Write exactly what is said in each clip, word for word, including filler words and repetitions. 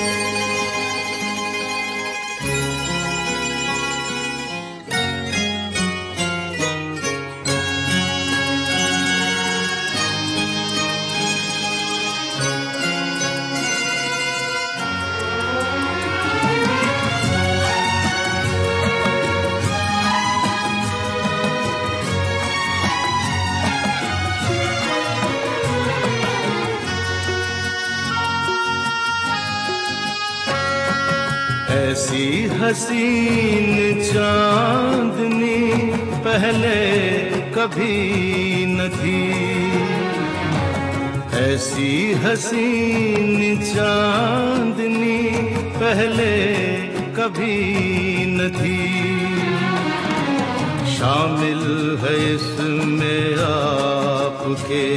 ऐसी हसीन चांदनी पहले कभी न थी, ऐसी हसीन चांदनी पहले कभी न थी। शामिल है इसमें आपके,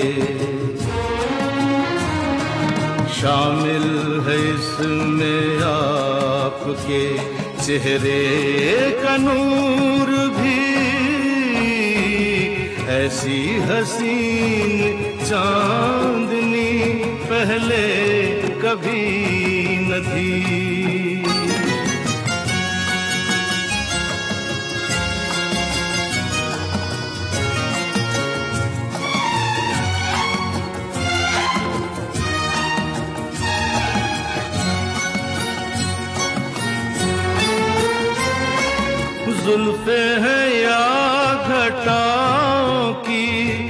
शामिल है इसमें आपके चेहरे का नूर भी। ऐसी हसीन चांदनी पहले कभी न थी। जुल्फे हैं या घटाओं की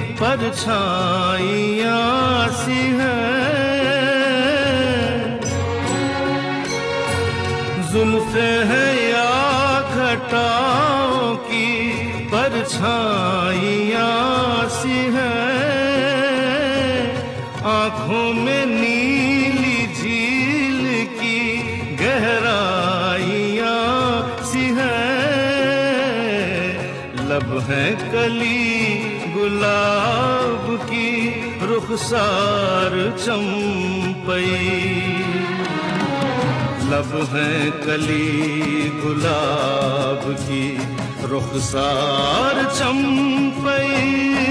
परछाइयाँ सी हैं, जुल्फे हैं या घटाओं की परछाइयाँ सी हैं। आँखों में नीली झील की गहराइयाँ सी हैं। लब है कली गुलाब की रुखसार चंपई, लब है कली गुलाब की रुखसार चंपई।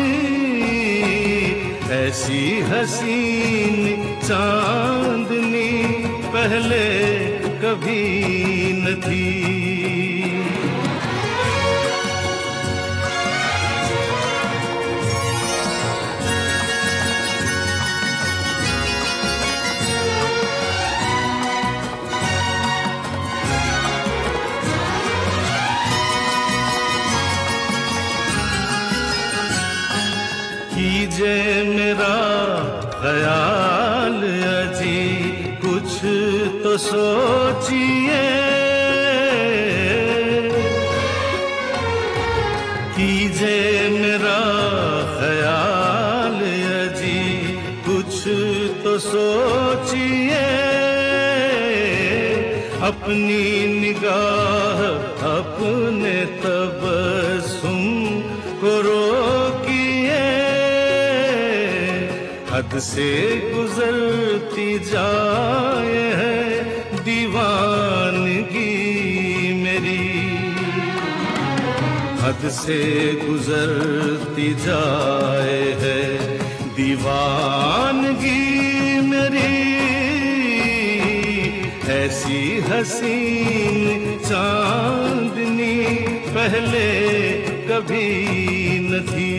ऐसी हसीन चांदनी पहले कभी न थी। कीजे मेरा ख्याल अजी कुछ तो सोचिए, कीजे मेरा ख्याल अजी कुछ तो सोचिए। अपनी निगाह अपने तबस्सुम को रोकिए। हद से गुजरती जाए है दीवानगी मेरी, हद से गुजरती जाए है दीवानगी मेरी। ऐसी हसीन चांदनी पहले कभी न थी।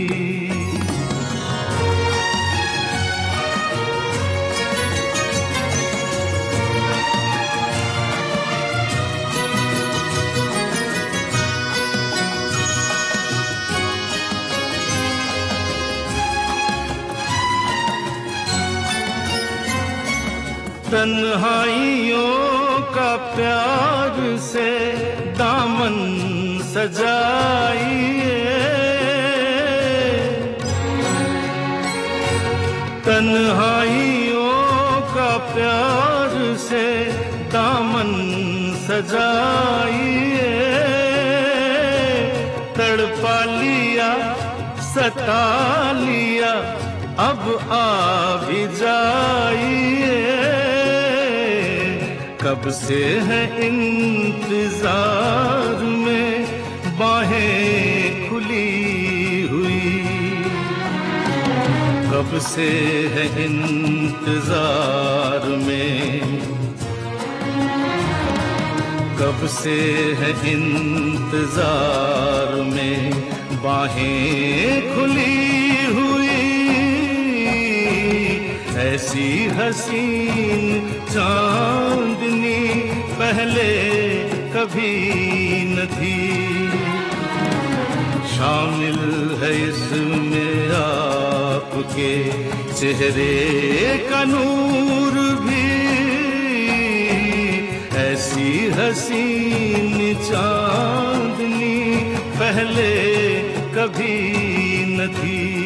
तन्हाइयों का प्यार से दामन सजाइए, तन्हाइयों का प्यार से दामन सजाइए। तड़पा लिया सता लिया अब आ भी जाइए। कब से है इंतजार में बाहें खुली हुई, कब से है इंतजार में कब से है इंतजार में बाहें खुली हुई, ऐसी हसीन चांदनी पहले कभी न थी। शामिल है इसमें आपके चेहरे का नूर भी, ऐसी हसीन चांदनी पहले कभी न थी।